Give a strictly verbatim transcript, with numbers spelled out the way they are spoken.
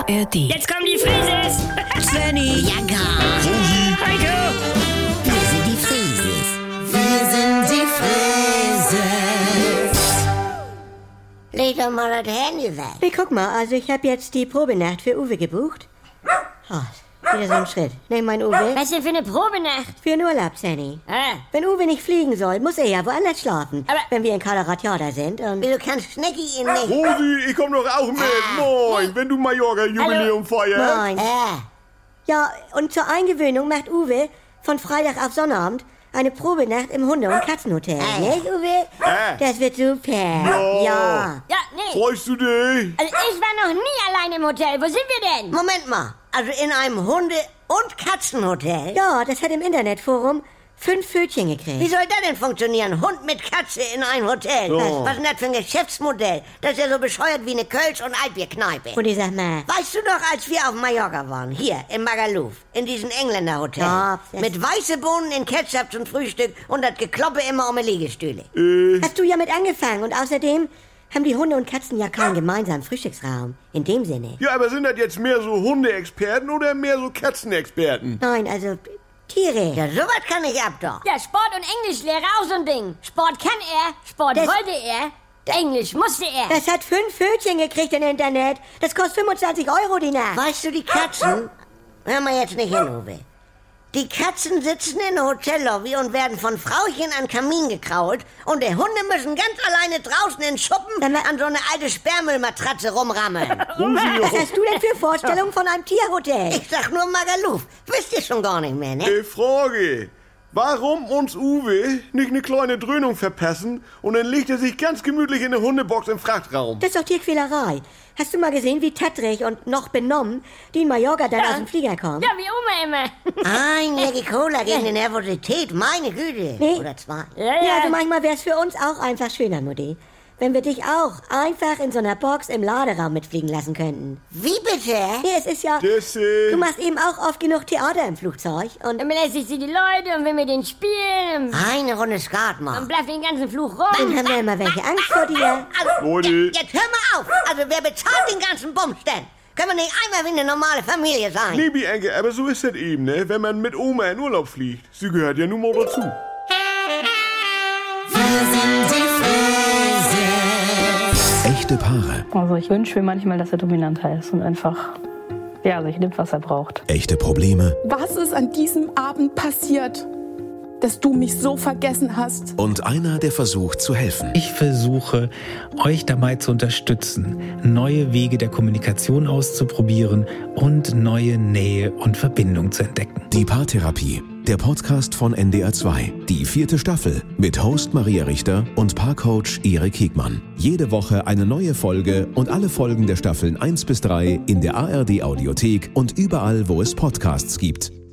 R D. Jetzt kommen die Frises! Svenny, Ja, gar. Heiko! Wir sind die Frieses. Wir sind die Frieses. Leg doch mal das Handy weg. hey, guck mal, also ich habe jetzt die Probenacht für Uwe gebucht. Oh, wieder so ein Schritt. Nimm mein Uwe. Was denn für eine Probenacht? Für den Urlaub, Sandy. Ah. Wenn Uwe nicht fliegen soll, muss er ja woanders schlafen. Aber- wenn wir in Colorado sind und... Wieso kann Schnecki ihn nicht? Rosi, ich komm doch auch mit. Moin, wenn du Mallorca-Jubiläum feierst. Nein. Äh, Ja, und zur Eingewöhnung macht Uwe von Freitag auf Sonnabend eine Probenacht im Hunde- und Katzenhotel. Äh. Nicht, Uwe? Äh. Das wird super. Ja. Ja. Ja, nee. Freust du dich? Also ich war noch nie allein im Hotel. Wo sind wir denn? Moment mal. Also in einem Hunde- und Katzenhotel? Ja, das hat im Internetforum fünf Pfötchen Wie gekriegt. soll das denn funktionieren? Hund mit Katze in ein Hotel? Ja. Was ist denn das für ein Geschäftsmodell? Das ist ja so bescheuert wie eine Kölsch- und Altbierkneipe. Und ich sag mal, Weißt du noch, als wir auf Mallorca waren, hier in Magaluf, in diesem Engländerhotel, Ja, das- mit weiße Bohnen in Ketchup zum Frühstück und das Gekloppe immer um die Liegestühle. hast du ja mit angefangen. Und außerdem haben die Hunde und Katzen ja keinen gemeinsamen Frühstücksraum. In dem Sinne. Ja, aber sind das jetzt mehr so Hundeexperten oder mehr so Katzenexperten? Nein, also Tiere. Ja, sowas kann ich ab doch. Ja, Sport- und Englischlehrer auch so ein Ding. Sport kann er, Sport Das- wollte er, Englisch musste er. Das hat fünf Pfötchen gekriegt im Internet. Das kostet fünfundzwanzig Euro die Nacht. Weißt du, die Katzen, hör mal jetzt nicht hin, Uwe. Die Katzen sitzen in der Hotellobby und werden von Frauchen an den Kamin gekrault und die Hunde müssen ganz alleine draußen in Schuppen Dann ma- an so eine alte Sperrmüllmatratze rumrammeln. Rosi, Was hast du denn für Vorstellungen von einem Tierhotel? Ich sag nur Magaluf. Wisst ihr schon gar nicht mehr, ne? äh, Frage. Warum uns Uwe nicht eine kleine Dröhnung verpassen und dann legt er sich ganz gemütlich in eine Hundebox im Frachtraum? Das ist doch Tierquälerei. Hast du mal gesehen, wie tattrig und noch benommen die in Mallorca dann Ja. aus dem Flieger kommen? Ja, wie Oma immer. Ein Jackie Cola gegen die Nervosität, meine Güte. Nee. Oder zwei. Ja, Ja, ja. also manchmal wäre es für uns auch einfach schöner, Mutti, wenn wir dich auch einfach in so einer Box im Laderaum mitfliegen lassen könnten. Wie bitte? Nee, es ist ja... Das, äh, Du machst eben auch oft genug Theater im Flugzeug und... Dann belästigt sie die Leute und will mit denen spielen Eine Runde Skat und mal. bleibt den ganzen Fluch Dann rum. haben wir immer welche Angst vor dir. Also, Leute. jetzt hör mal auf. Also, wer bezahlt den ganzen Bums denn? Können wir nicht einmal wie eine normale Familie sein? Nee, Bianca, aber so ist das eben, ne? Wenn man mit Oma in Urlaub fliegt. Sie gehört ja nun mal dazu. Echte Paare. Also ich wünsche mir manchmal, dass er dominanter ist und einfach, ja, sich nimmt, was er braucht. Echte Probleme Was ist an diesem Abend passiert, dass du mich so vergessen hast? und einer, der versucht zu helfen. Ich versuche, euch dabei zu unterstützen, neue Wege der Kommunikation auszuprobieren und neue Nähe und Verbindung zu entdecken. Die Paartherapie, der Podcast von N D R zwei. Die vierte Staffel mit Host Maria Richter und Paarcoach Erik Hegmann. Jede Woche eine neue Folge und alle Folgen der Staffeln eins bis drei in der A R D Audiothek und überall, wo es Podcasts gibt.